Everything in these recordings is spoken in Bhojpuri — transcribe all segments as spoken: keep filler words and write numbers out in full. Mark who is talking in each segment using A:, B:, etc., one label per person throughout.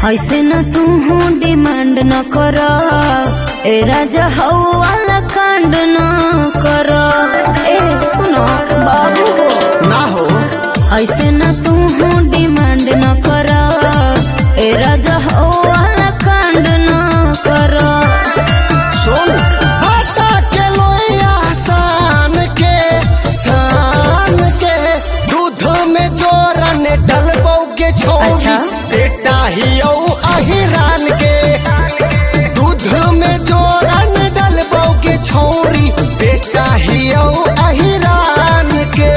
A: ऐसे न तू डिमांड न कर, ए राजा हौ वाला कांड न कर। ए सुनो बाबू हो
B: ना हो
A: ऐसे न तू डिमांड न कर, ए राजा हौ वाला कांड न कर।
B: सुन आटा के लोया सान के सान के दूध में जोरन डलबोगे छोरी।
A: अच्छा?
B: बेटा ही अहिरान के दूध में जोरन डलबोगे छोरी। बेटा ही अहिरान के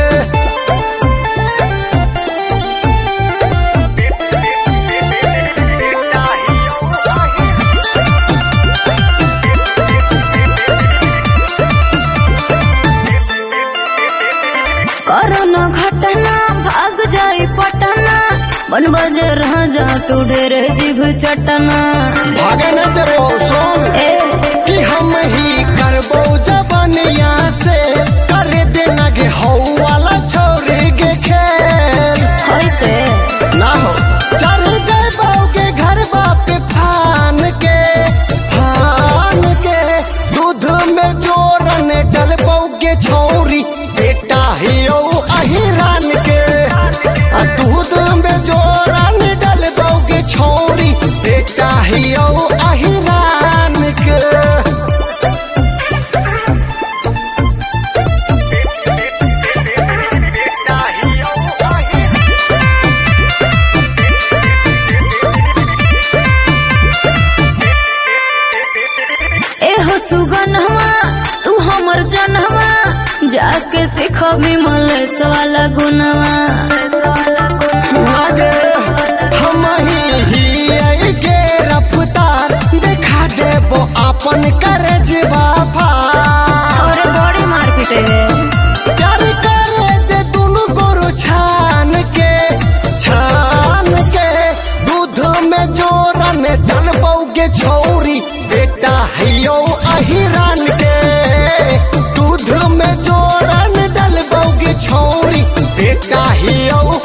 A: करना घटना भाग जाई पटना, बन बजे रह जा तू ढेर जीभ चटना।
B: भागे न देबो सुन
A: ए
B: कि हम ही करबो जबनिया से कर देना गे हौ वाला छोरी के खेल।
A: ऐसे
B: ना हो चल जाबोगे घर बाप फान के फान के दूध में जोरन डलबोगे छोरी। बेटा ही अहिरान के आ दूध में जोरन डलबोगे छोरी। बेटा ही अहिरान के
A: ए हो सुगनवा तू हमर जनवा, जाके सीख विमल वाला गुनवा।
B: आगे हम ही ही आई के रफ्तार दिखा देबो अपन करजवा फार।
A: और बड़ी मार पिटे
B: प्यार करे दे दुनु गोरु छान के छान के दूध में जोरन डलबोगे छोरी। बेटा हियो अहिरान के दूध में जोरन डलबोगे छोरी। बेटा हियो